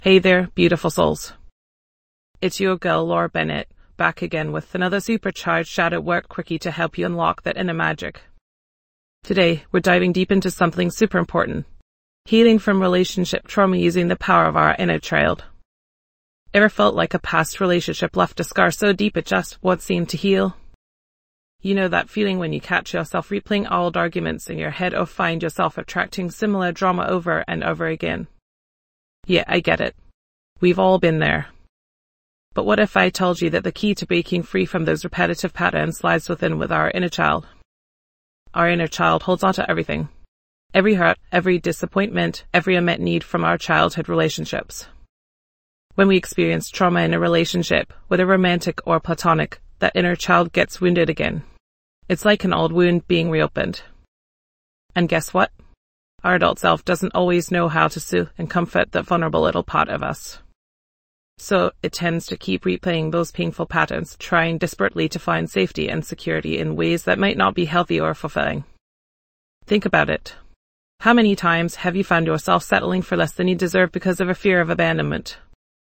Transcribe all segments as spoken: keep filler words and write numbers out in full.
Hey there, beautiful souls. It's your girl, Laura Bennett, back again with another supercharged shadow work quickie to help you unlock that inner magic. Today, we're diving deep into something super important. Healing from relationship trauma using the power of our inner child. Ever felt like a past relationship left a scar so deep it just won't seem to heal? You know that feeling when you catch yourself replaying old arguments in your head or find yourself attracting similar drama over and over again? Yeah, I get it. We've all been there. But what if I told you that the key to breaking free from those repetitive patterns lies within with our inner child? Our inner child holds on to everything. Every hurt, every disappointment, every unmet need from our childhood relationships. When we experience trauma in a relationship, whether romantic or platonic, that inner child gets wounded again. It's like an old wound being reopened. And guess what? Our adult self doesn't always know how to soothe and comfort that vulnerable little part of us. So it tends to keep replaying those painful patterns, trying desperately to find safety and security in ways that might not be healthy or fulfilling. Think about it. How many times have you found yourself settling for less than you deserve because of a fear of abandonment?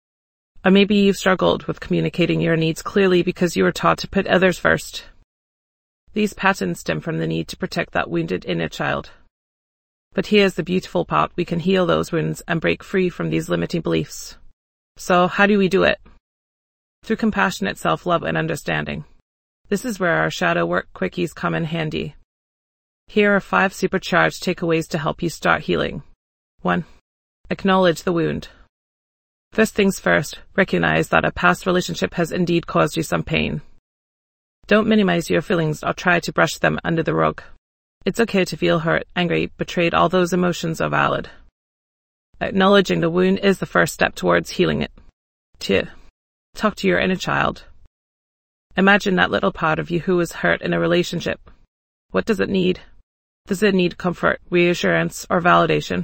Or maybe you've struggled with communicating your needs clearly because you were taught to put others first. These patterns stem from the need to protect that wounded inner child. But here's the beautiful part: we can heal those wounds and break free from these limiting beliefs. So how do we do it? Through compassionate self-love and understanding. This is where our shadow work quickies come in handy. Here are five supercharged takeaways to help you start healing. one. Acknowledge the wound. First things first, recognize that a past relationship has indeed caused you some pain. Don't minimize your feelings or try to brush them under the rug. It's okay to feel hurt, angry, betrayed. All those emotions are valid. Acknowledging the wound is the first step towards healing it. two. Talk to your inner child. Imagine that little part of you who was hurt in a relationship. What does it need? Does it need comfort, reassurance, or validation?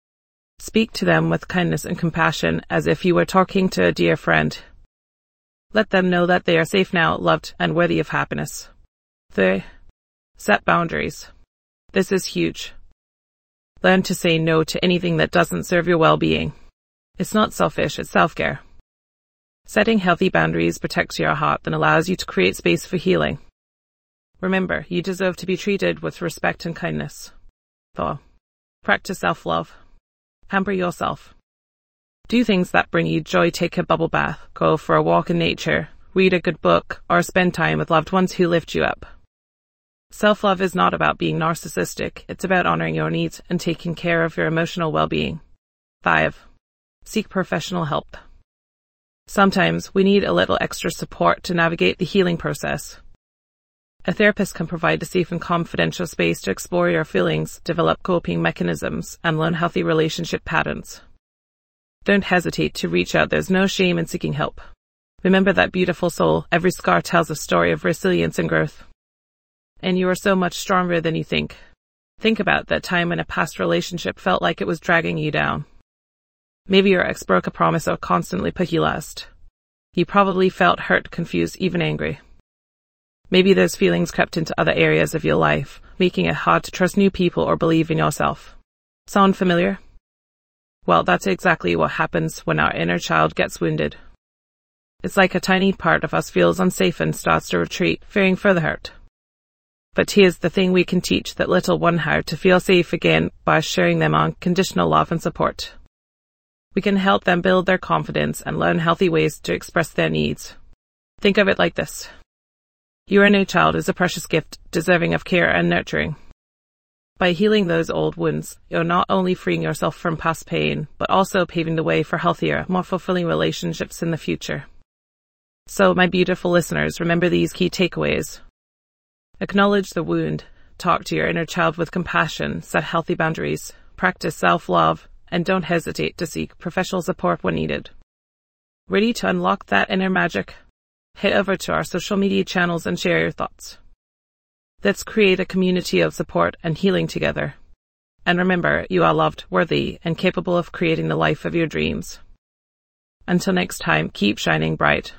Speak to them with kindness and compassion as if you were talking to a dear friend. Let them know that they are safe now, loved, and worthy of happiness. three. Set boundaries. This is huge. Learn to say no to anything that doesn't serve your well-being. It's not selfish, it's self-care. Setting healthy boundaries protects your heart and allows you to create space for healing. Remember, you deserve to be treated with respect and kindness. four. Practice self-love. Pamper yourself. Do things that bring you joy. Take a bubble bath, go for a walk in nature, read a good book, or spend time with loved ones who lift you up. Self-love is not about being narcissistic, it's about honoring your needs and taking care of your emotional well-being. five. Seek professional help. Sometimes we need a little extra support to navigate the healing process. A therapist can provide a safe and confidential space to explore your feelings, develop coping mechanisms, and learn healthy relationship patterns. Don't hesitate to reach out. There's no shame in seeking help. Remember that, beautiful soul, every scar tells a story of resilience and growth. And you are so much stronger than you think. Think about that time when a past relationship felt like it was dragging you down. Maybe your ex broke a promise or constantly put you last. You probably felt hurt, confused, even angry. Maybe those feelings crept into other areas of your life, making it hard to trust new people or believe in yourself. Sound familiar? Well, that's exactly what happens when our inner child gets wounded. It's like a tiny part of us feels unsafe and starts to retreat, fearing further hurt. But here's the thing: we can teach that little one how to feel safe again by sharing them unconditional love and support. We can help them build their confidence and learn healthy ways to express their needs. Think of it like this. Your inner child is a precious gift, deserving of care and nurturing. By healing those old wounds, you're not only freeing yourself from past pain, but also paving the way for healthier, more fulfilling relationships in the future. So, my beautiful listeners, remember these key takeaways. Acknowledge the wound, talk to your inner child with compassion, set healthy boundaries, practice self-love, and don't hesitate to seek professional support when needed. Ready to unlock that inner magic? Head over to our social media channels and share your thoughts. Let's create a community of support and healing together. And remember, you are loved, worthy, and capable of creating the life of your dreams. Until next time, keep shining bright.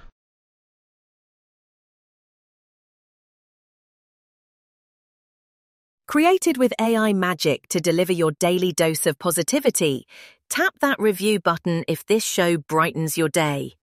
Created with A I magic to deliver your daily dose of positivity, Tap that review button if this show brightens your day.